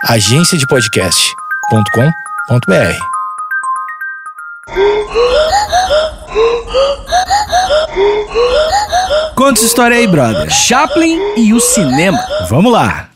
agenciadepodcast.com.br. Conta essa história aí, brother. Chaplin e o cinema. Vamos lá.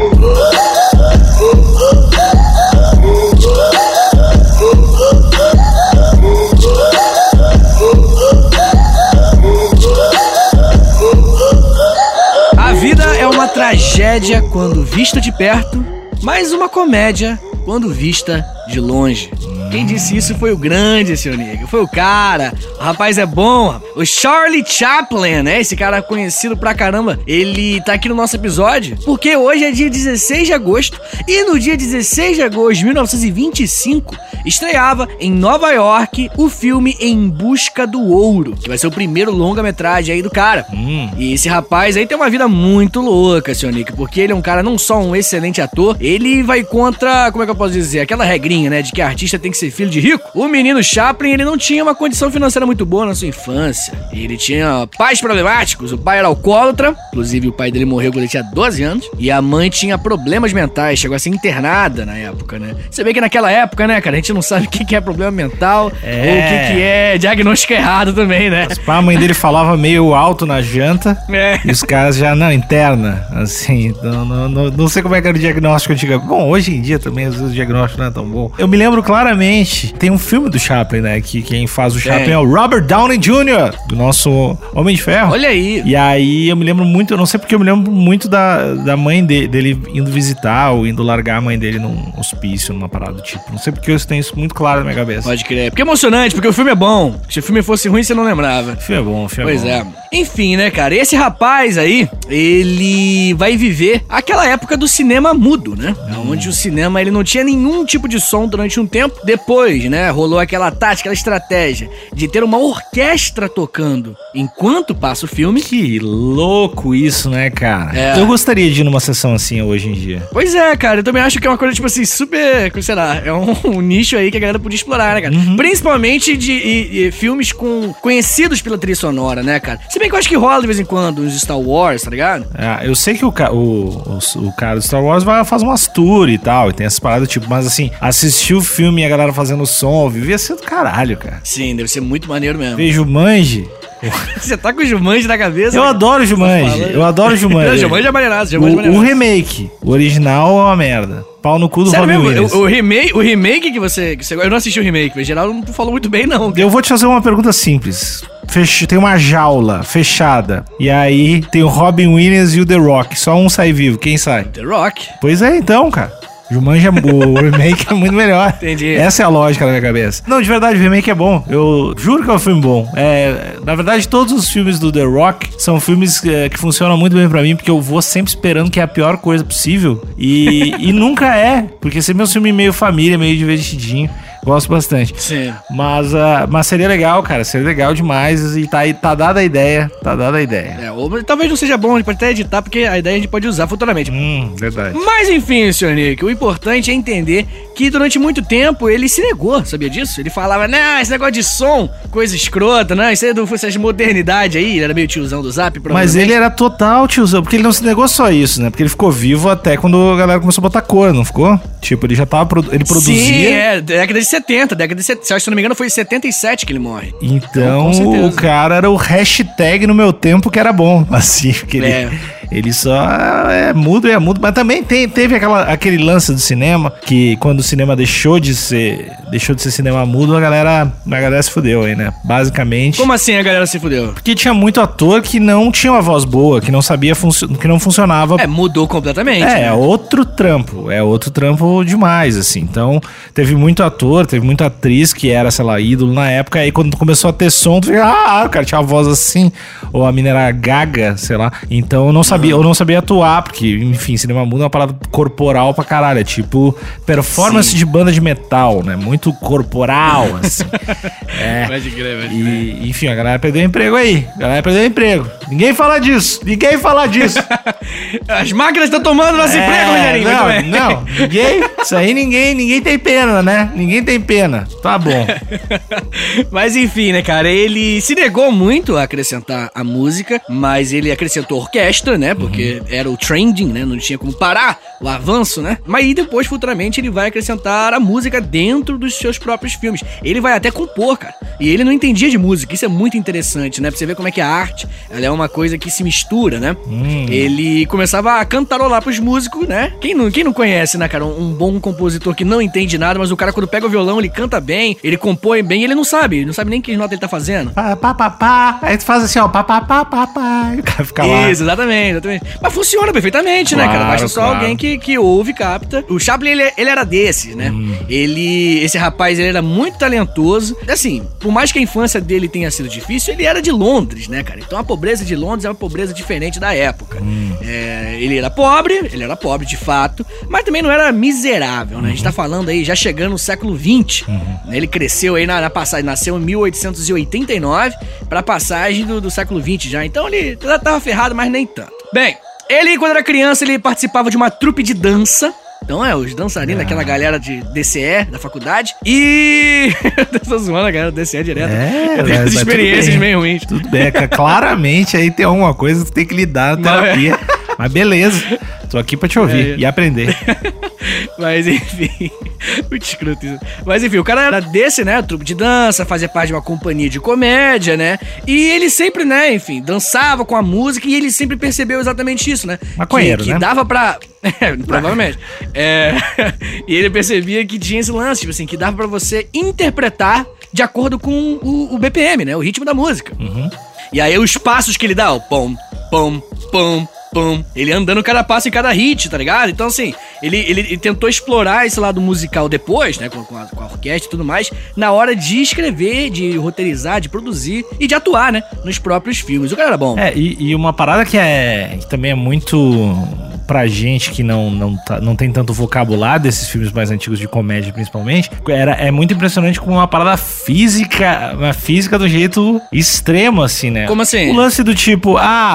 A vida é uma tragédia quando vista de perto, mas uma comédia quando vista de longe. Quem disse isso foi o grande, seu amigo. Foi o cara. O rapaz é bom. O Charlie Chaplin, né? Esse cara conhecido pra caramba. Ele tá aqui no nosso episódio porque hoje é dia 16 de agosto. E no dia 16 de agosto de 1925, estreava em Nova York o filme Em Busca do Ouro, que vai ser o primeiro longa-metragem aí do cara. E esse rapaz aí tem uma vida muito louca, seu Nick, porque ele é um cara não só um excelente ator, ele vai contra, como é que eu posso dizer, aquela regrinha, né, de que artista tem que ser filho de rico. O menino Chaplin, ele não tinha uma condição financeira muito boa na sua infância. Ele tinha pais problemáticos, o pai era alcoólatra, inclusive o pai dele morreu quando ele tinha 12 anos, e a mãe tinha problemas mentais, chegou a ser internada na época, né. Você vê que naquela época, né, cara, a gente não sabe o que é problema mental ou o que é diagnóstico errado também, né. A mãe dele falava meio alto na janta e os caras já, não, interna, assim, não sei como é que era o diagnóstico antigo. Bom, hoje em dia também às vezes o diagnóstico não é tão bom. Eu me lembro claramente, tem um filme do Chaplin, né, que quem faz o Chaplin é o Robert Downey Jr., do nosso Homem de Ferro. Olha aí. E aí eu me lembro muito, eu não sei porque eu me lembro muito da mãe dele indo visitar ou indo largar a mãe dele num hospício, numa parada do tipo. Não sei porque eu tenho isso muito claro na minha cabeça. Pode crer. Porque é emocionante, porque o filme é bom. Se o filme fosse ruim, você não lembrava. O filme é bom, o filme é bom. Pois é. Enfim, né, cara? Esse rapaz aí, ele vai viver aquela época do cinema mudo, né? Onde o cinema, ele não tinha nenhum tipo de som durante um tempo. Depois, né, rolou aquela tática, aquela estratégia de ter uma orquestra tocando enquanto passa o filme. Que louco isso, né, cara? Eu gostaria de ir numa sessão assim hoje em dia. Pois é, cara. Eu também acho que é uma coisa, tipo assim, super... Como será? É um nicho aí que a galera podia explorar, né, cara? Principalmente de filmes conhecidos pela trilha sonora, né, cara? Se bem que eu acho que rola de vez em quando uns Star Wars, tá ligado? Eu sei que o cara do Star Wars faz umas tours e tal, e tem essas paradas, tipo, mas assim, assistir o filme e a galera fazendo som ao vivo ia ser do caralho, cara. Sim, deve ser muito maneiro mesmo. Ver Jumanji. Você tá com o Jumanji na cabeça? Eu adoro Jumanji. Eu adoro Jumanji. Não, Jumanji é maneiraço. O remake. O original é uma merda. Pau no cu do Robin Williams. O remake que você... Eu não assisti o remake, mas geral não falou muito bem, não. Cara. Eu vou te fazer uma pergunta simples. Tem uma jaula fechada. E aí tem o Robin Williams e o The Rock. Só um sai vivo. Quem sai? The Rock. Pois é, então, cara. Jumanji, o remake é muito melhor. Entendi. Essa é a lógica na minha cabeça. Não, de verdade, o remake é bom. Eu juro que é um filme bom. Na verdade, todos os filmes do The Rock são filmes que funcionam muito bem pra mim, porque eu vou sempre esperando que é a pior coisa possível. E nunca é. Porque sempre é um filme meio família, meio divertidinho. Gosto bastante. Sim. Mas seria legal, cara. Seria legal demais. E tá dada a ideia. Tá dada a ideia. Ou talvez não seja bom, a gente pode até editar, porque a ideia a gente pode usar futuramente. Verdade. Mas enfim, senhor Nick, o importante é entender que durante muito tempo ele se negou, sabia disso? Ele falava, não, esse negócio de som, coisa escrota, não, isso aí não foi essa modernidade aí, ele era meio tiozão do Zap, mas ele era total tiozão, porque ele não se negou só isso, né? Porque ele ficou vivo até quando a galera começou a botar cor, não ficou? Tipo, ele já tava, ele produzia... Sim, década de 70, se não me engano foi em 77 que ele morre. Então o cara era o hashtag no meu tempo que era bom, assim, porque ele só é mudo, mas também teve aquele lance do cinema, que quando o cinema deixou de ser cinema mudo, a galera se fudeu aí, né? Basicamente. Como assim a galera se fudeu? Porque tinha muito ator que não tinha uma voz boa, que não sabia, que não funcionava. Mudou completamente. É outro trampo demais, assim. Então, teve muito ator, teve muita atriz que era, sei lá, ídolo na época, aí quando começou a ter som, tu fica, o cara tinha uma voz assim, ou a mina era gaga, sei lá. Então, eu não sabia atuar, porque, enfim, cinema mudo é uma parada corporal pra caralho, é tipo performance de banda de metal, né? Muito corporal, assim. Pode crer. E, enfim, a galera perdeu emprego aí. Ninguém fala disso. As máquinas estão tomando nosso emprego, Rogerinho. Não. Isso aí ninguém tem pena, né? Ninguém tem pena. Tá bom. Mas enfim, né, cara? Ele se negou muito a acrescentar a música, mas ele acrescentou orquestra, né? Porque era o trending, né? Não tinha como parar o avanço, né? Mas aí depois, futuramente, ele vai acrescentar a música dentro dos seus próprios filmes. Ele vai até compor, cara. E ele não entendia de música. Isso é muito interessante, né? Pra você ver como é que a arte, ela é uma coisa que se mistura, né? Ele começava a cantarolar pros músicos, né? Quem não conhece, né, cara? Um bom compositor que não entende nada, mas o cara, quando pega o violão, ele canta bem, ele compõe bem, e ele não sabe nem que nota ele tá fazendo. Pá. Aí tu faz assim, ó, pá. E o cara fica lá. Isso, exatamente. Mas funciona perfeitamente, né, cara? Basta só alguém que ouve, capta. O Chaplin, ele era desses, né? Esse rapaz, ele era muito talentoso. Assim, por mais que a infância dele tenha sido difícil, ele era de Londres, né, cara? Então a pobreza de Londres é uma pobreza diferente da época. Ele era pobre de fato, mas também não era miserável, né? A gente tá falando aí, já chegando no século XX. Ele cresceu aí na passagem, nasceu em 1889 pra passagem do século XX já. Então ele já tava ferrado, mas nem tanto. Bem, ele, quando era criança, ele participava de uma trupe de dança. Então os dançarinos, aquela galera de DCE, da faculdade. E... eu tô zoando a galera do DCE direto. Eu tenho as experiências meio ruins. Tudo bem, claramente aí tem alguma coisa que tu tem que lidar na terapia. Mas beleza, tô aqui pra te ouvir e aprender. Mas enfim, muito escroto isso. Mas enfim, o cara era desse, né, trupe de dança, fazia parte de uma companhia de comédia, né, e ele sempre, né, enfim, dançava com a música e ele sempre percebeu exatamente isso, né. Maconheiro, que né? Dava pra... provavelmente. E ele percebia que tinha esse lance, tipo assim, que dava pra você interpretar de acordo com o BPM, né, o ritmo da música. E aí os passos que ele dá, o pom, pom, pom, pum, ele andando cada passo em cada hit, tá ligado? Então, assim, ele tentou explorar esse lado musical depois, né, com a orquestra e tudo mais, na hora de escrever, de roteirizar, de produzir e de atuar, né, nos próprios filmes. O cara era bom. E uma parada que também é muito pra gente que não tem tanto vocabulário desses filmes mais antigos de comédia, principalmente, é muito impressionante com uma parada física, uma física do jeito extremo, assim, né? Como assim? O lance do tipo,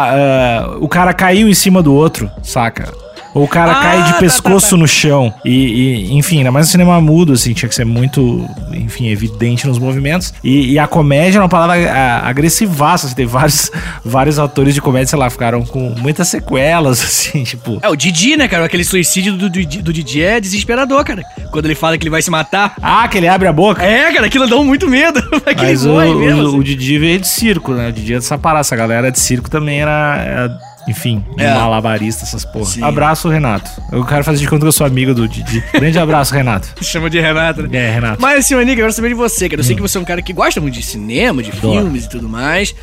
o cara caiu em cima do outro, saca? Ou o cara cai de pescoço no chão. Enfim, ainda mais no cinema mudo, assim, tinha que ser muito, enfim, evidente nos movimentos. E a comédia é uma palavra agressivaça, assim, tem vários atores de comédia, sei lá, ficaram com muitas sequelas, assim, tipo... O Didi, né, cara? Aquele suicídio do Didi é desesperador, cara. Quando ele fala que ele vai se matar. Que ele abre a boca. Cara, aquilo dá muito medo. Mas o Didi veio de circo, né? O Didi é dessa parada, essa galera de circo também era enfim, malabarista, essas porra. Sim. Abraço, Renato. Eu quero fazer de conta que eu sou amigo do Didi. Grande abraço, Renato. Chama de Renato, né? Renato. Mas, senhor Nick, eu quero saber de você, cara. Eu sei que você é um cara que gosta muito de cinema, de filmes e tudo mais.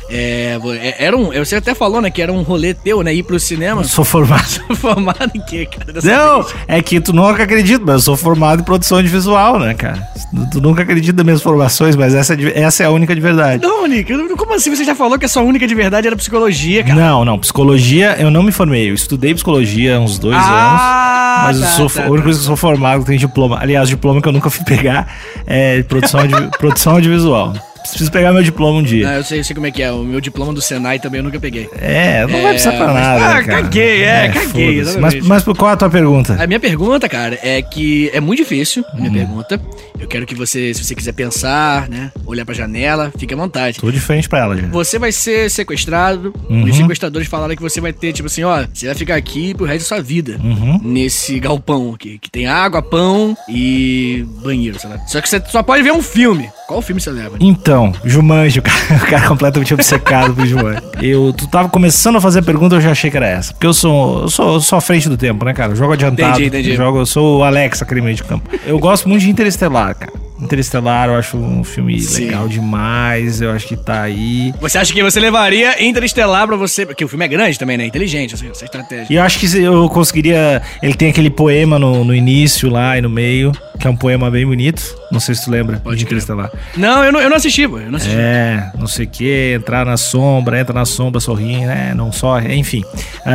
Você até falou, né, que era um rolê teu, né, ir pro cinema. Eu sou formado. Formado em quê, cara? Não, é que tu nunca acredita, mas eu sou formado em produção de visual, né, cara? Tu nunca acredita nas minhas formações, mas essa é a única de verdade. Não, Nick, como assim você já falou que a sua única de verdade era psicologia, cara? Não, psicologia eu não me formei. Eu estudei psicologia há uns 2 anos. Mas eu sou a única coisa que eu sou formado, que tem diploma. Aliás, o diploma que eu nunca fui pegar é produção audiovisual. Preciso pegar meu diploma um dia. Eu sei como é que é. O meu diploma do Senai também eu nunca peguei. Não vai precisar pra nada, né, cara? Caguei. Mas qual é a tua pergunta? A minha pergunta, cara, é que é muito difícil. A minha pergunta. Eu quero que você, se você quiser pensar, né, olhar pra janela, fique à vontade. Tô de frente pra ela, já. Você vai ser sequestrado. Os sequestradores falaram que você vai ter, tipo assim, você vai ficar aqui pro resto da sua vida. Nesse galpão aqui, que tem água, pão e banheiro, sei lá. Só que você só pode ver um filme. Qual filme você leva? Então, Jumanji, o cara completamente obcecado por Jumanji. Tu tava começando a fazer a pergunta, eu já achei que era essa. Porque eu sou à frente do tempo, né, cara? Eu jogo adiantado. Entendi. Eu sou o Alex, aquele meio de campo. Eu gosto muito de Interestelar, cara. Interestelar, eu acho um filme legal demais. Eu acho que tá aí. Você acha que você levaria Interestelar pra você? Porque o filme é grande também, né? Inteligente, essa estratégia. E eu acho que eu conseguiria... Ele tem aquele poema no início lá e no meio, que é um poema bem bonito. Não sei se tu lembra de Interestelar. Não, eu não assisti, pô. Não sei o que, entra na sombra, sorrindo, né? Não sorri, enfim.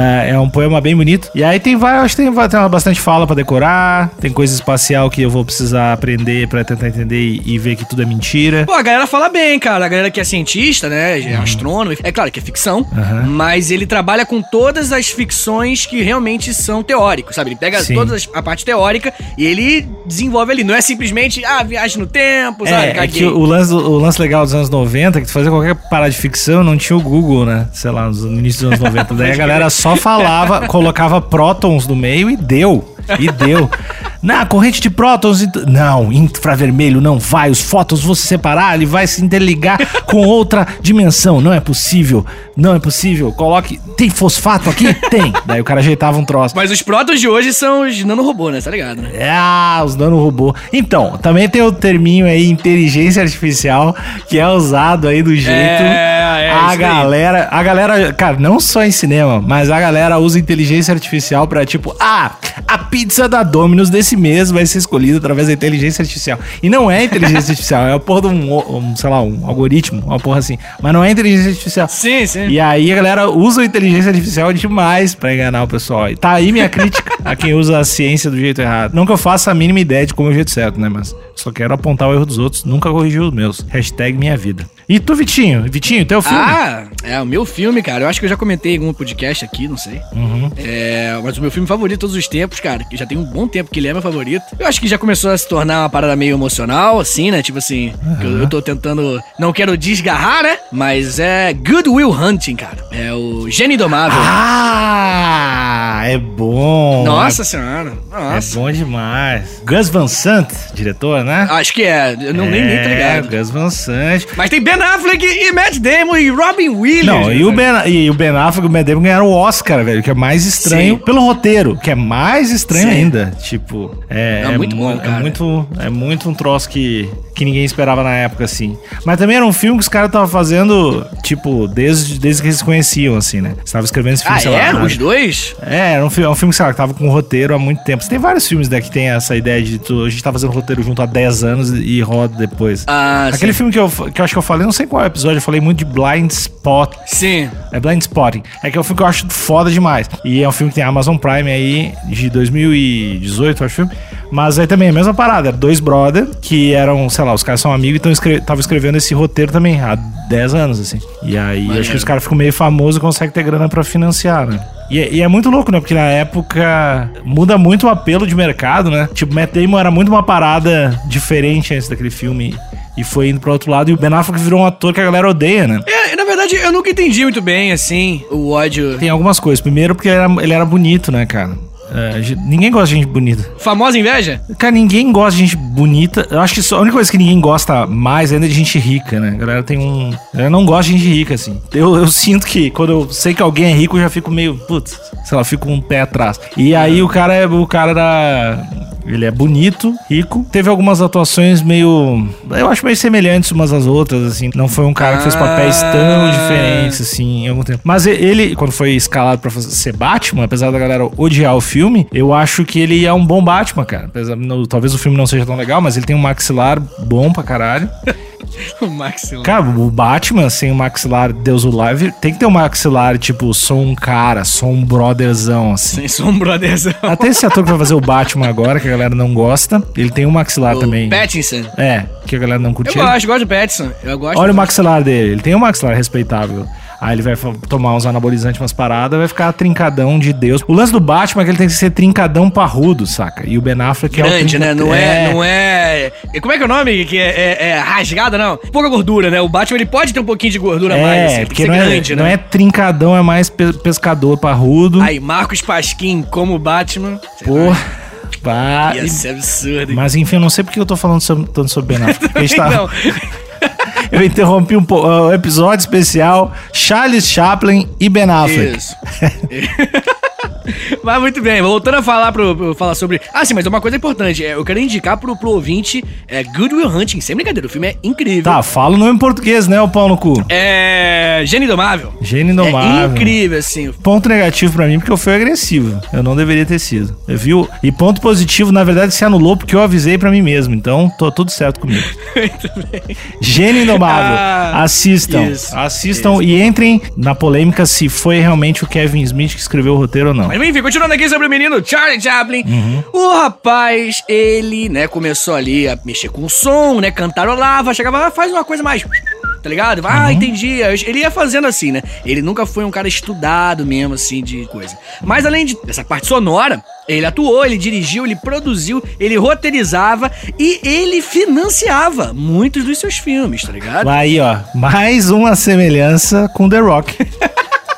É um poema bem bonito. E aí acho que tem bastante fala pra decorar. Tem coisa espacial que eu vou precisar aprender pra tentar entender e ver que tudo é mentira. Pô, a galera fala bem, cara. A galera que é cientista, né? É astrônomo. É claro que é ficção, mas ele trabalha com todas as ficções que realmente são teóricos, sabe? Ele pega toda a parte teórica e ele desenvolve ali. Não é simplesmente, viagem no tempo, sabe? É que o lance legal dos anos 90 é que tu fazia qualquer parada de ficção, não tinha o Google, né? Sei lá, no início dos anos 90. Daí a galera só falava, colocava prótons no meio e deu. E deu. Na corrente de prótons... Não, infravermelho não vai. Os fótons vão se separar, ele vai se interligar com outra dimensão. Não é possível. Não é possível. Coloque... Tem fosfato aqui? Tem. Daí o cara ajeitava um troço. Mas os prótons de hoje são os nanorobô, né? Tá ligado, né? Os nanorobô. Então, também tem o terminho aí, inteligência artificial, que é usado aí do jeito... a galera, cara, não só em cinema, mas a galera usa inteligência artificial pra tipo, a pizza da Domino's desse mês vai ser escolhida através da inteligência artificial. E não é inteligência artificial, é a porra de um algoritmo, uma porra assim. Mas não é inteligência artificial. Sim, sim. E aí a galera usa a inteligência artificial demais pra enganar o pessoal. E tá aí minha crítica a quem usa a ciência do jeito errado. Não que eu faça a mínima ideia de como é o jeito certo, né? Mas só quero apontar o erro dos outros, nunca corrigir os meus. #minha-vida. E tu, Vitinho? Vitinho, teu filme? É o meu filme, cara. Eu acho que eu já comentei em algum podcast aqui, não sei. Mas o meu filme favorito de todos os tempos, cara, que já tem um bom tempo que ele é meu favorito. Eu acho que já começou a se tornar uma parada meio emocional, assim, né? Tipo assim, eu tô tentando... Não quero desgarrar, né? Mas é Good Will Hunting, cara. É o Gênio Indomável. É bom. Nossa senhora. Nossa. É bom demais. Gus Van Sant, diretor, né? Acho que é. Eu não nem tô ligado. Gus Van Sant. Mas tem Ben Affleck e Matt Damon e Robin Williams. Não, e o Ben Affleck e o Matt Damon ganharam o Oscar, velho, que é mais estranho pelo roteiro, que é mais estranho ainda. Tipo, é muito bom, cara. É muito um troço que ninguém esperava na época, assim. Mas também era um filme que os caras estavam fazendo, tipo, desde que eles se conheciam, assim, né? Você estava escrevendo esse filme, sei lá. Os dois? Era um filme que, sei lá, que tava com roteiro há muito tempo. Você tem vários filmes, né, que tem essa ideia de a gente tá fazendo roteiro junto há 10 anos e roda depois. Aquele filme que eu acho que eu falei, não sei qual episódio, eu falei muito de Blind Spot. Sim. É Blind Spotting. É que é um filme que eu acho foda demais. E é um filme que tem a Amazon Prime aí, de 2018, eu acho o filme. Mas aí também é a mesma parada. Eram dois brother que eram, sei lá, os caras são amigos e estavam escrevendo esse roteiro também há 10 anos, assim. E aí acho que os caras ficam meio famosos e conseguem ter grana pra financiar, né? E é muito louco, né? Porque na época muda muito o apelo de mercado, né? Tipo, Matt Damon era muito uma parada diferente antes daquele filme e foi indo pro outro lado. E o Ben Affleck virou um ator que a galera odeia, né? Na verdade, eu nunca entendi muito bem, assim, o ódio. Tem algumas coisas. Primeiro porque ele era bonito, né, cara? Ninguém gosta de gente bonita. Famosa inveja? Cara, ninguém gosta de gente bonita. Eu acho que a única coisa que ninguém gosta mais ainda é de gente rica, né? A galera A galera não gosta de gente rica, assim. Eu sinto que quando eu sei que alguém é rico, eu já fico meio... Putz, sei lá, fico com um pé atrás. E aí o cara era... Ele é bonito, rico. Teve algumas atuações meio... Eu acho meio semelhantes umas às outras, assim. Não foi um cara que fez papéis tão diferentes, assim, em algum tempo. Mas ele, quando foi escalado pra ser Batman, apesar da galera odiar o filme, eu acho que ele é um bom Batman, cara. Talvez o filme não seja tão legal, mas ele tem um maxilar bom pra caralho. O maxilar. Cara, o Batman sem o maxilar Deus o Live tem que ter um maxilar, tipo, sou um cara, sou um brotherzão, assim. Sim, sou um brotherzão. Até esse ator que vai fazer o Batman agora, que a galera não gosta, ele tem um maxilar também. Pattinson. Que a galera não curte. Eu gosto do Pattinson. Olha o maxilar dele, ele tem um maxilar respeitável. Aí ele vai tomar uns anabolizantes, umas paradas, vai ficar trincadão de Deus. O lance do Batman é que ele tem que ser trincadão parrudo, saca? E o Ben Affleck grande, é o... né? Não é... Como é que é o nome? Que é rasgada, não? Pouca gordura, né? O Batman, ele pode ter um pouquinho de gordura a mais, assim. Porque não grande, né? Não é trincadão, é mais pescador parrudo. Aí, Marcos Pasquim como Batman. Porra. Ia ser absurdo. Mas enfim, eu não sei porque eu tô falando tanto sobre Ben Affleck. A gente não. Eu interrompi um episódio especial Charles Chaplin e Ben Affleck. Isso. Mas muito bem, voltando a falar sobre... sim, mas uma coisa importante, eu quero indicar pro ouvinte Good Will Hunting, sem brincadeira, o filme é incrível. Tá, fala o nome em português, né, o pau no cu? Gênio Indomável. Gênio Indomável. É incrível, assim. Ponto negativo pra mim, porque eu fui agressivo. Eu não deveria ter sido. E ponto positivo, na verdade, se anulou porque eu avisei pra mim mesmo, então tô tudo certo comigo. Muito bem. Gênio Indomável. Assistam. Assistam e entrem na polêmica se foi realmente o Kevin Smith que escreveu o roteiro ou não. Mas enfim, continuando aqui sobre o menino Charlie Chaplin, o rapaz, ele, né, começou ali a mexer com o som, né, cantarolava, chegava, faz uma coisa mais... Tá ligado? Entendi. Ele ia fazendo assim, né? Ele nunca foi um cara estudado mesmo, assim, de coisa. Mas além dessa parte sonora, ele atuou, ele dirigiu, ele produziu, ele roteirizava e ele financiava muitos dos seus filmes, tá ligado? Aí, ó, mais uma semelhança com The Rock.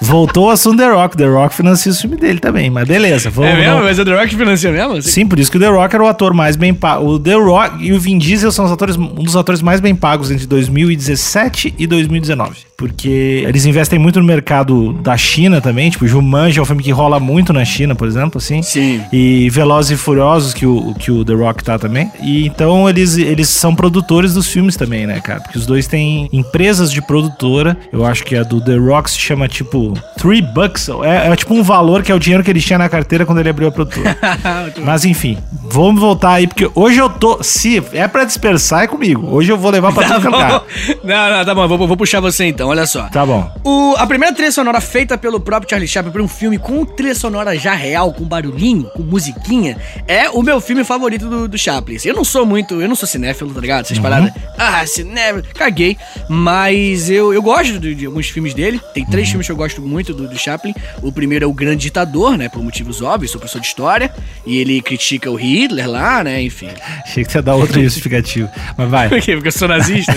Voltou o assunto The Rock. The Rock financia o filme dele também, mas beleza. É mesmo? Mas o The Rock financia mesmo? Sim, por isso que o The Rock era o ator mais bem pago. O The Rock e o Vin Diesel são um dos atores mais bem pagos entre 2017 e 2019. Porque eles investem muito no mercado da China também. Tipo, Jumanji é um filme que rola muito na China, por exemplo, assim. Sim. E Velozes e Furiosos, que o The Rock tá também. E então eles são produtores dos filmes também, né, cara? Porque os dois têm empresas de produtora. Eu acho que a do The Rock se chama, tipo, $3. É tipo um valor que é o dinheiro que ele tinha na carteira quando ele abriu a produtora. Mas enfim, vamos voltar aí, porque hoje eu tô... Se é pra dispersar, é comigo. Hoje eu vou levar pra tudo cantar. Não, tá bom. Vou puxar você então, olha só. Tá bom. A primeira trilha sonora feita pelo próprio Charlie Chaplin para um filme com trilha sonora já real, com barulhinho, com musiquinha, é o meu filme favorito do Chaplin. Eu não sou cinéfilo, tá ligado? Essas paradas. Cinéfilo, caguei. Mas eu gosto de alguns filmes dele. Tem 3 filmes que eu gosto muito do Chaplin. O primeiro é O Grande Ditador, né? Por motivos óbvios, sou professor de história. E ele critica o Hitler lá, né? Enfim. Achei que você ia dar outro justificativo. Mas vai. Por quê? Porque eu sou nazista?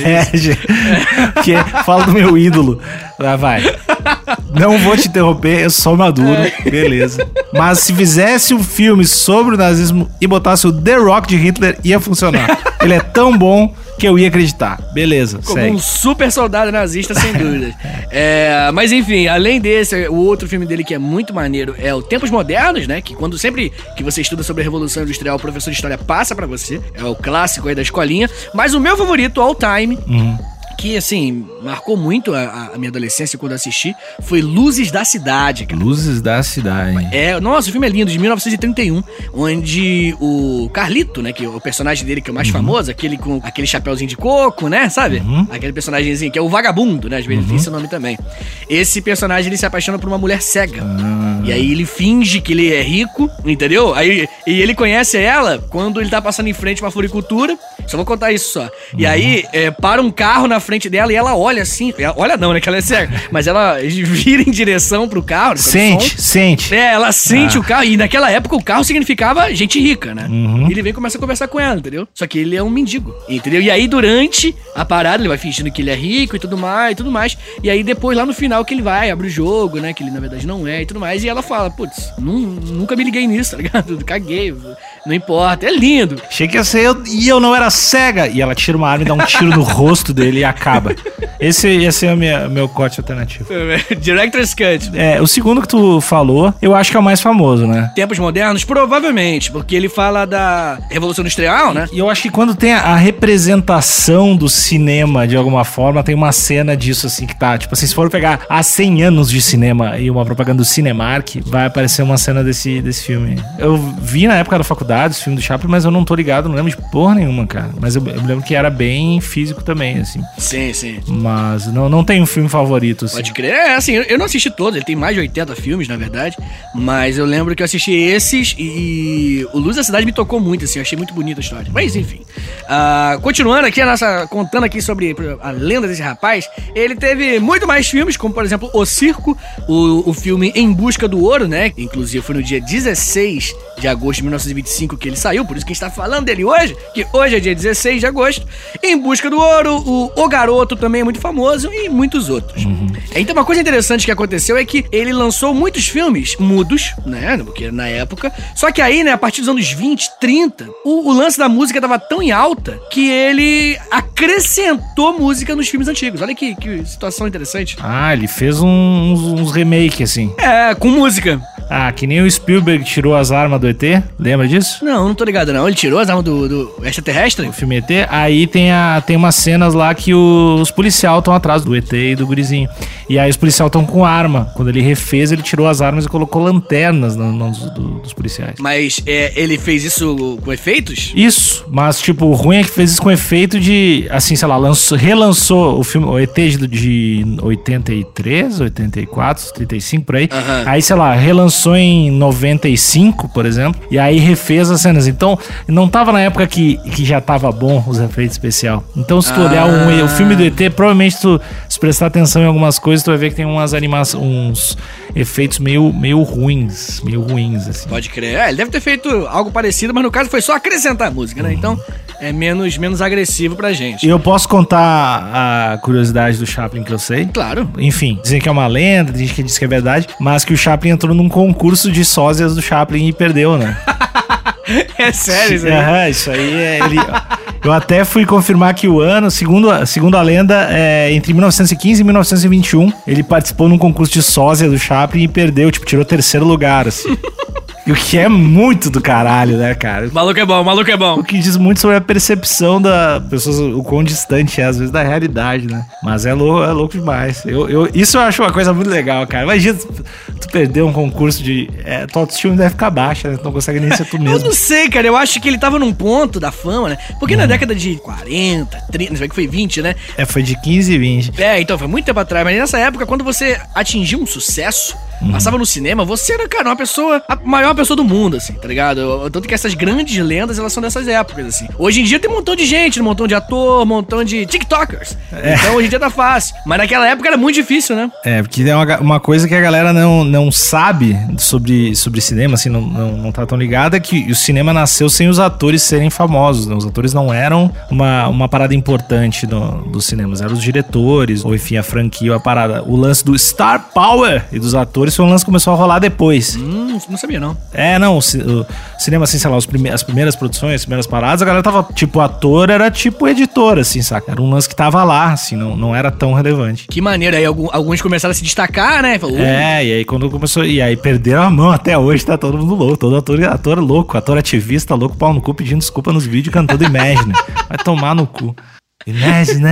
Porque fala do meu ídolo. Vai. Não vou te interromper, eu sou maduro, beleza. Mas se fizesse um filme sobre o nazismo e botasse o The Rock de Hitler, ia funcionar. Ele é tão bom que eu ia acreditar. Beleza, como segue. Um super soldado nazista, sem dúvida. Mas enfim, além desse, o outro filme dele que é muito maneiro é o Tempos Modernos, né? Que sempre que você estuda sobre a Revolução Industrial, o professor de história passa pra você. É o clássico aí da escolinha. Mas o meu favorito, all time... que, assim, marcou muito a minha adolescência quando eu assisti, foi Luzes da Cidade, cara. Luzes da Cidade. Nossa, o filme é lindo, de 1931, onde o Carlito, né, que é o personagem dele que é o mais famoso, aquele com aquele chapéuzinho de coco, né, sabe? Aquele personagemzinho que é o vagabundo, né, às vezes ele tem esse nome também. Esse personagem, ele se apaixona por uma mulher cega. E aí ele finge que ele é rico, entendeu? E ele conhece ela quando ele tá passando em frente a uma floricultura. Só vou contar isso só. E aí, para um carro na frente dela e ela olha assim. Olha não, né? Que ela é cega. Mas ela vira em direção pro carro. Sente. Ela sente o carro. E naquela época o carro significava gente rica, né? E ele vem e começa a conversar com ela, entendeu? Só que ele é um mendigo, entendeu? E aí, durante a parada, ele vai fingindo que ele é rico e tudo mais. E aí, depois, lá no final, que ele vai, abre o jogo, né? Que ele, na verdade, não é e tudo mais. E ela fala, putz, nunca me liguei nisso, tá ligado? Caguei, não importa. É lindo. Achei que ia ser eu não era cega. E ela tira uma arma e dá um tiro no rosto dele e acaba. Esse ia ser o meu corte alternativo. Director's Cut. O segundo que tu falou, eu acho que é o mais famoso, né? Tempos Modernos, provavelmente, porque ele fala da Revolução Industrial, né? E eu acho que quando tem a representação do cinema, de alguma forma, tem uma cena disso, assim, que tá, tipo assim, se for pegar há 100 anos de cinema e uma propaganda do Cinemark, vai aparecer uma cena desse filme. Eu vi na época da faculdade esse filme do Chaplin, mas eu não tô ligado, não lembro de porra nenhuma, cara. Mas eu me lembro que era bem físico também, assim. Sim. Mas não tem um filme favorito, assim. Pode crer. Assim, eu não assisti todos, ele tem mais de 80 filmes, na verdade. Mas eu lembro que eu assisti esses e o Luz da Cidade me tocou muito, assim, eu achei muito bonita a história. Mas enfim. Continuando aqui, contando aqui sobre a lenda desse rapaz, ele teve muito mais filmes, como por exemplo O Circo, o filme Em Busca do Ouro, né? Inclusive foi no dia 16 de agosto de 1925 que ele saiu, por isso que a gente tá falando dele hoje, que hoje é dia 16 de agosto. Em Busca do Ouro, o Garoto também é muito famoso e muitos outros. Então uma coisa interessante que aconteceu é que ele lançou muitos filmes mudos, né? Porque na época. Só que aí, né, a partir dos anos 20, 30, o lance da música tava tão em alta que ele acrescentou música nos filmes antigos. Olha que situação interessante. Ele fez uns remake, assim. Com música. Que nem o Spielberg tirou as armas do ET, lembra disso? Não tô ligado não. Ele tirou as armas do extraterrestre? O filme ET, aí tem umas cenas lá que os policiais estão atrás do ET e do gurizinho. E aí os policiais estão com arma. Quando ele refez, ele tirou as armas e colocou lanternas nas mãos dos policiais. Mas ele fez isso com efeitos? Isso, mas tipo, o ruim é que fez isso com efeito de, assim, sei lá, relançou o filme, o ET de 83, 84, 35, por aí. Aí, sei lá, relançou em 95, por exemplo, e aí refez as cenas. Então, não tava na época que já tava bom os efeitos especiais. Então, se tu olhar o filme do ET, provavelmente se prestar atenção em algumas coisas, tu vai ver que tem umas animações, uns efeitos meio ruins, assim. Pode crer. Ele deve ter feito algo parecido, mas no caso foi só acrescentar a música, né? Então, é menos agressivo pra gente. E eu posso contar a curiosidade do Chaplin que eu sei? Claro. Enfim, dizem que é uma lenda, tem gente que diz que é verdade, mas que o Chaplin entrou num concurso de sósias do Chaplin e perdeu, né? É sério isso aí? Isso aí é ele... Eu até fui confirmar que o ano, segundo a lenda, entre 1915 e 1921, ele participou num concurso de sósia do Chaplin e perdeu, tipo, tirou 3º lugar, assim. O que é muito do caralho, né, cara? O maluco é bom. O que diz muito sobre a percepção da pessoa, o quão distante é, às vezes, da realidade, né? Mas é louco demais. Isso eu acho uma coisa muito legal, cara. Imagina tu perder um concurso de... tua autoestima deve ficar baixa, né? Tu não consegue nem ser tu mesmo. Eu não sei, cara. Eu acho que ele tava num ponto da fama, né? Porque na década de 40, 30, não sei que foi 20, né? Foi de 15 e 20. Então, foi muito tempo atrás. Mas nessa época, quando você atingiu um sucesso, passava no cinema, você era, cara, a maior pessoa do mundo, assim, tá ligado? Tanto que essas grandes lendas, elas são dessas épocas, assim. Hoje em dia tem um montão de gente, um montão de ator, um montão de tiktokers. Então, hoje em dia tá fácil. Mas naquela época era muito difícil, né? Porque é uma coisa que a galera não sabe sobre cinema, assim, não tá tão ligada, que o cinema nasceu sem os atores serem famosos, né? Os atores não eram uma parada importante dos cinemas, eram os diretores, ou enfim, a franquia, a parada. O lance do Star Power e dos atores foi um lance que começou a rolar depois. Não sabia, não. Não, o cinema, assim, sei lá, as primeiras produções, as primeiras paradas, a galera tava, tipo, ator era tipo editor, assim, saca? Era um lance que tava lá, assim, não era tão relevante. Que maneiro, aí alguns começaram a se destacar, né? Falou, e aí quando começou, e aí perderam a mão, até hoje tá todo mundo louco, todo ator louco, ator ativista, louco, pau no cu, pedindo desculpa nos vídeos, cantando Imagine. Vai tomar no cu. Imagine,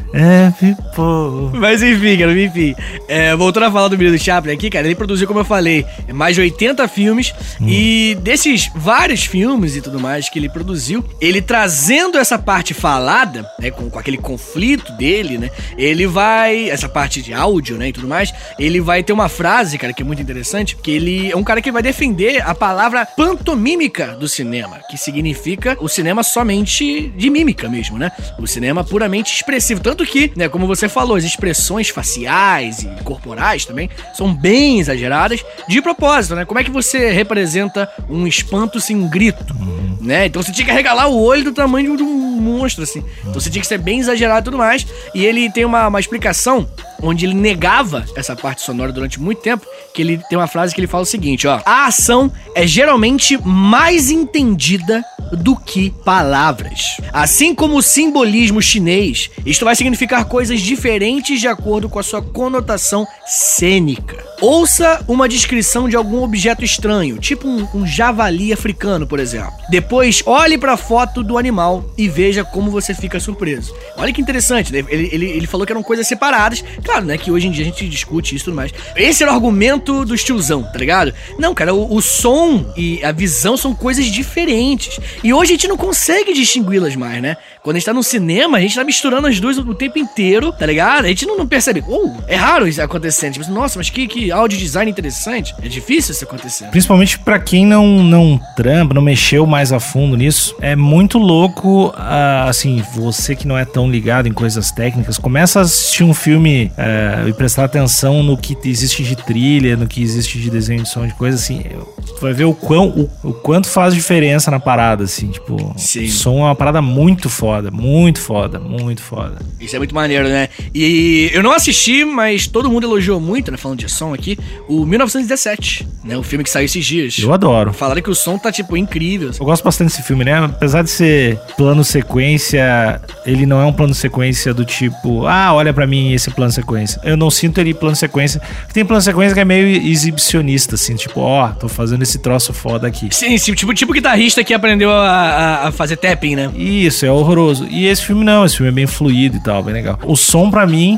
people. Mas enfim, cara, voltando a falar do menino Chaplin aqui, cara, ele produziu, como eu falei, mais de 80 filmes. E desses vários filmes e tudo mais que ele produziu, ele trazendo essa parte falada, né, com aquele conflito dele, né, ele vai, essa parte de áudio, né, e tudo mais, ele vai ter uma frase, cara, que é muito interessante, que ele é um cara que vai defender a palavra pantomímica do cinema, que significa o cinema somente de mímica mesmo, né, o cinema puramente expressivo. Tanto que, né, como você falou, as expressões faciais e corporais também são bem exageradas de propósito, né? Como é que você representa um espanto sem um grito, né? Então você tinha que arregalar o olho do tamanho de um monstro, assim. Então você tinha que ser bem exagerado e tudo mais. E ele tem uma explicação onde ele negava essa parte sonora durante muito tempo, que ele tem uma frase que ele fala o seguinte, ó: a ação é geralmente mais entendida do que palavras. Assim como o simbolismo chinês, isto vai significar coisas diferentes de acordo com a sua conotação cênica. Ouça uma descrição de algum objeto estranho, tipo um javali africano, por exemplo. Depois, olhe para a foto do animal e veja como você fica surpreso. Olha que interessante, né? Ele falou que eram coisas separadas. Claro, né, que hoje em dia a gente discute isso e tudo mais. Esse era o argumento dos tiozão, tá ligado? Não, cara, o som e a visão são coisas diferentes. E hoje a gente não consegue distingui-las mais, né? Quando a gente tá no cinema, a gente tá misturando as duas o tempo inteiro, tá ligado? A gente não percebe. É raro isso acontecendo. Tipo, nossa, mas que audio design interessante. É difícil isso acontecer. Principalmente pra quem não trampa, não mexeu mais a fundo nisso. É muito louco, assim, você que não é tão ligado em coisas técnicas, começa a assistir um filme e prestar atenção no que existe de trilha, no que existe de desenho de som, de coisa assim. Vai ver o quanto faz diferença na parada, assim, tipo... Sim. O som é uma parada muito foda, muito foda, muito foda. Isso é muito maneiro, né? E eu não assisti, mas todo mundo elogiou muito, né, falando de som aqui, o 1917, né, o filme que saiu esses dias. Eu adoro. Falaram que o som tá, tipo, incrível. Eu gosto bastante desse filme, né? Apesar de ser plano sequência, ele não é um plano sequência do tipo, olha pra mim esse plano sequência. Eu não sinto ele plano sequência. Tem plano sequência que é meio exibicionista, assim, tipo, tô fazendo esse troço foda aqui. Sim, tipo guitarrista que aprendeu a fazer tapping, né? Isso, é horroroso. E esse filme não, esse filme é bem fluido e tal, bem legal. O som pra mim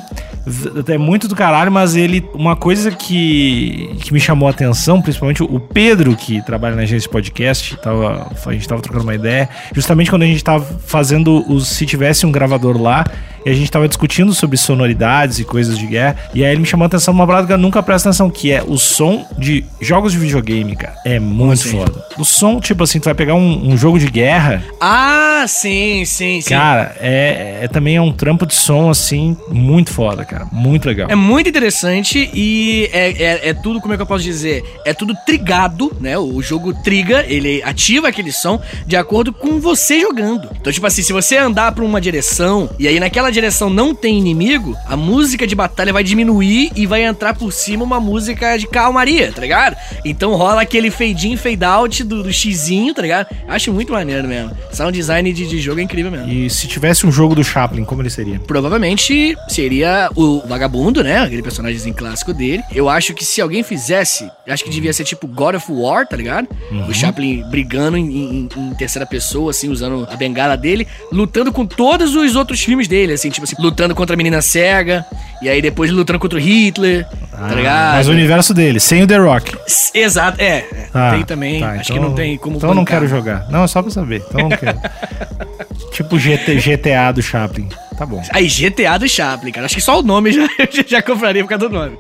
é muito do caralho, mas uma coisa que me chamou a atenção, principalmente o Pedro, que trabalha na agência de podcast, a gente tava trocando uma ideia, justamente quando a gente tava fazendo Se Tivesse um Gravador Lá, e a gente tava discutindo sobre sonoridades e coisas de guerra, e aí ele me chamou a atenção numa parada que eu nunca presto atenção, que é o som de jogos de videogame, cara. É muito foda. O som, tipo assim, tu vai pegar um jogo de guerra... Ah, sim. Cara, também é um trampo de som, assim, muito foda, cara. Muito legal. É muito interessante e é tudo, como é que eu posso dizer? É tudo trigado, né? O jogo triga, ele ativa aquele som de acordo com você jogando. Então, tipo assim, se você andar pra uma direção e aí naquela direção não tem inimigo, a música de batalha vai diminuir e vai entrar por cima uma música de calmaria, tá ligado? Então rola aquele fade in, fade out do xizinho, tá ligado? Acho muito maneiro mesmo. Sound design de jogo é incrível mesmo. E se tivesse um jogo do Chaplin, como ele seria? Provavelmente seria o Vagabundo, né? Aquele personagemzinho clássico dele. Eu acho que se alguém fizesse, acho que devia ser tipo God of War, tá ligado? O Chaplin brigando em terceira pessoa, assim, usando a bengala dele, lutando com todos os outros filmes dele, assim, tipo assim, lutando contra a menina cega, e aí depois lutando contra o Hitler, tá ligado? Mas o universo dele, sem o The Rock. Exato, tem também, acho que não tem como então eu não quero jogar. Não, é só pra saber, então eu não quero. Tipo GTA do Chaplin. Tá bom. Aí, GTA do Chaplin, cara. Acho que só o nome já compraria por causa do nome.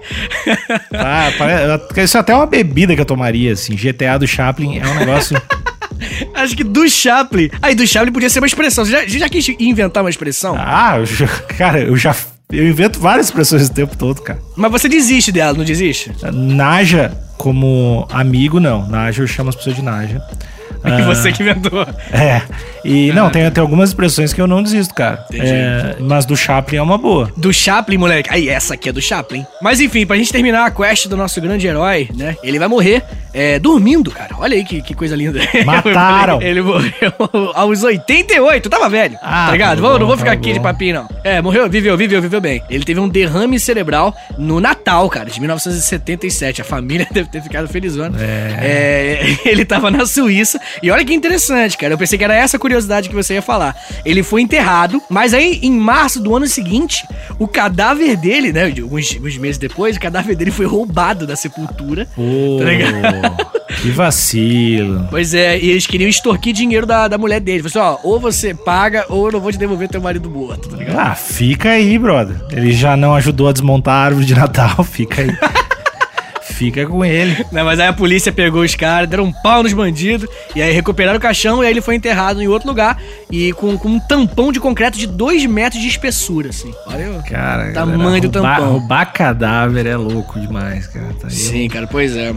Isso é até uma bebida que eu tomaria, assim. GTA do Chaplin é um negócio... Acho que do Chaplin... Aí, do Chaplin podia ser uma expressão. Você já quis inventar uma expressão? Cara, eu invento várias expressões o tempo todo, cara. Mas você desiste dela, não desiste? Naja, como amigo, não. Naja, eu chamo as pessoas de Naja. Você que inventou. E não, tem algumas expressões que eu não desisto, cara. Mas do Chaplin é uma boa. Do Chaplin, moleque. Aí, essa aqui é do Chaplin. Mas enfim, pra gente terminar a quest do nosso grande herói, né? Ele vai morrer dormindo, cara. Olha aí que coisa linda. Mataram. Ele morreu aos 88. Tava velho, tá ligado? Não vou ficar aqui de papinho, não. Morreu, viveu bem. Ele teve um derrame cerebral no Natal, cara, de 1977. A família deve ter ficado felizona. Ele tava na Suíça. E olha que interessante, cara. Eu pensei que era essa curiosidade que você ia falar. Ele foi enterrado, mas aí em março do ano seguinte, o cadáver dele, né? Alguns meses depois, o cadáver dele foi roubado da sepultura. Tá ligado? Que vacilo. Pois é, e eles queriam extorquir dinheiro da mulher dele. Falei assim, ou você paga, ou eu não vou te devolver teu marido morto, tá ligado? Fica aí, brother. Ele já não ajudou a desmontar a árvore de Natal, fica aí. Fica com ele. Não, mas aí a polícia pegou os caras, deram um pau nos bandidos, e aí recuperaram o caixão, e aí ele foi enterrado em outro lugar, e com um tampão de concreto de 2 metros de espessura, assim. Olha o tamanho do tampão. Roubar cadáver é louco demais, cara. Sim, cara, pois é.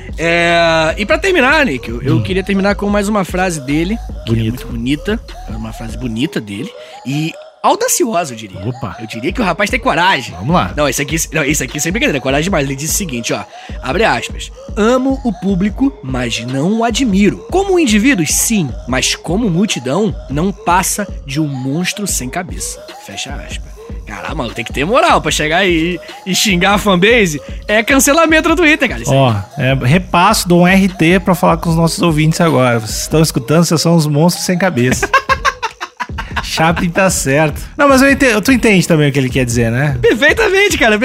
E pra terminar, Nick, eu queria terminar com mais uma frase dele, que é muito bonita, uma frase bonita dele, e audaciosa, eu diria. Opa. Eu diria que o rapaz tem coragem. Vamos lá. Não, isso aqui sem brincadeira, coragem demais. Ele disse o seguinte, ó, abre aspas: amo o público, mas não o admiro. Como indivíduos, sim, mas como multidão, não passa de um monstro sem cabeça. Fecha aspas. Caralho, mano, tem que ter moral pra chegar aí e xingar a fanbase. É cancelamento no Twitter, cara. Repasso, dou um RT pra falar com os nossos ouvintes agora. Vocês estão escutando, vocês são os monstros sem cabeça. Chaplin tá certo. Não, mas tu entende também o que ele quer dizer, né? Perfeitamente, cara.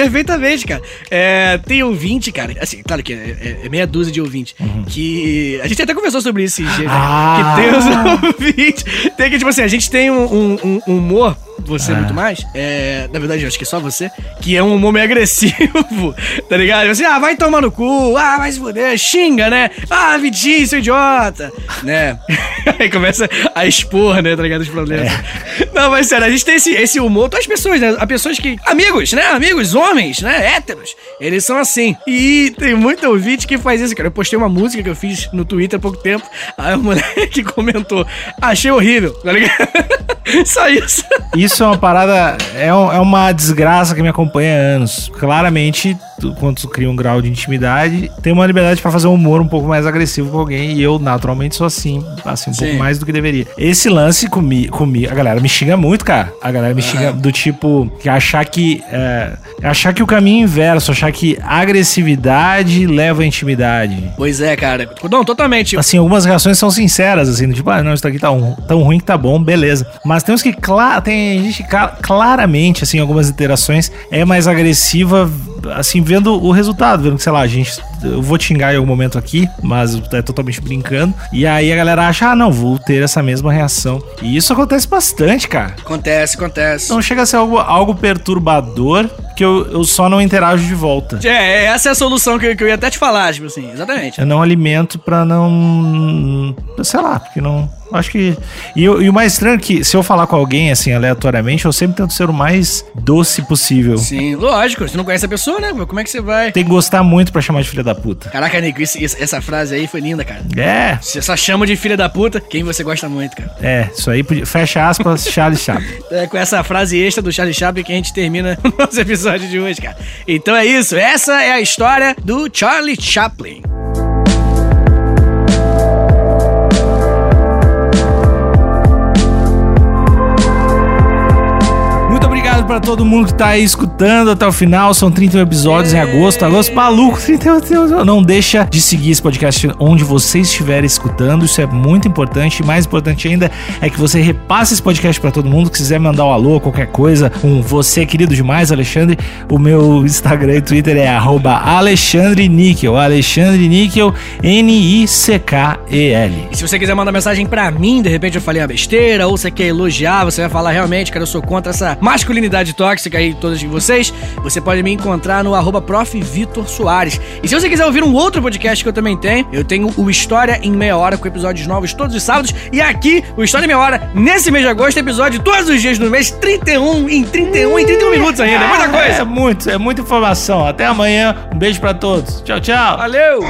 Tem ouvinte, cara. Assim, claro que é meia dúzia de ouvintes. Que a gente até conversou sobre isso esse dia, que tem os ouvintes. Tem que, tipo assim, a gente tem um humor, você muito mais. Na verdade, eu acho que é só você. Que é um humor meio agressivo, tá ligado? Assim, vai tomar no cu, vai se foder, xinga, né? Vitinho, seu idiota, né? Aí começa a expor, né, tá ligado? Os problemas. Não, mas sério, a gente tem esse humor para as pessoas, né? As pessoas que... Amigos, né? Amigos, homens, né? Héteros. Eles são assim. E tem muito ouvinte que faz isso, cara. Eu postei uma música que eu fiz no Twitter há pouco tempo. Aí o moleque comentou: achei horrível, tá ligado? Só isso. Isso é uma parada... É uma desgraça que me acompanha há anos. Claramente, quando tu cria um grau de intimidade, tem uma liberdade pra fazer um humor um pouco mais agressivo com alguém. E eu, naturalmente, sou assim um pouco mais do que deveria. Esse lance comigo, a galera me xinga muito, cara. A galera me xinga do tipo, achar que o caminho inverso, achar que agressividade leva à intimidade. Pois é, cara. Não, totalmente. Assim, algumas reações são sinceras, assim, do tipo, não, isso aqui tá tão ruim que tá bom, beleza. Mas temos que, tem gente claramente, assim, algumas interações é mais agressiva, assim, vendo o resultado, vendo que, sei lá, a gente eu vou te xingar em algum momento aqui, mas é totalmente brincando. E aí a galera acha, não, vou ter essa mesma reação. E isso acontece bastante, cara. Acontece. Não chega a ser algo perturbador, que eu só não interajo de volta. Essa é a solução que eu ia até te falar, tipo assim, exatamente. Eu não alimento pra não... Sei lá, porque não... Acho que... E o mais estranho é que se eu falar com alguém, assim, aleatoriamente, eu sempre tento ser o mais doce possível. Sim, lógico. Você não conhece a pessoa, né? Como é que você vai... Tem que gostar muito pra chamar de filha da puta. Caraca, Nico, essa frase aí foi linda, cara. É. Você só chama de filha da puta quem você gosta muito, cara. Isso aí, fecha aspas, Charlie Chaplin. É com essa frase extra do Charlie Chaplin que a gente termina o nosso episódio de hoje, cara. Então é isso. Essa é a história do Charlie Chaplin. Pra todo mundo que tá aí escutando até o final, são 31 episódios em agosto, maluco, 31, não deixa de seguir esse podcast onde você estiver escutando, isso é muito importante, e mais importante ainda é que você repasse esse podcast pra todo mundo, que quiser mandar um alô, qualquer coisa, você é querido demais, Alexandre, o meu Instagram e Twitter é @AlexandreNickel, Alexandre Níquel, Nickel. E se você quiser mandar mensagem pra mim, de repente eu falei uma besteira, ou você quer elogiar, você vai falar realmente, cara, eu sou contra essa masculinidade tóxica aí, todas de vocês, você pode me encontrar no @ProfVitorSoares. E se você quiser ouvir um outro podcast que eu também tenho, eu tenho o História em Meia Hora, com episódios novos todos os sábados, e aqui, o História em Meia Hora, nesse mês de agosto, episódio todos os dias do mês, 31 minutos ainda, é muita coisa. É muita informação. Até amanhã, um beijo pra todos. Tchau, tchau. Valeu!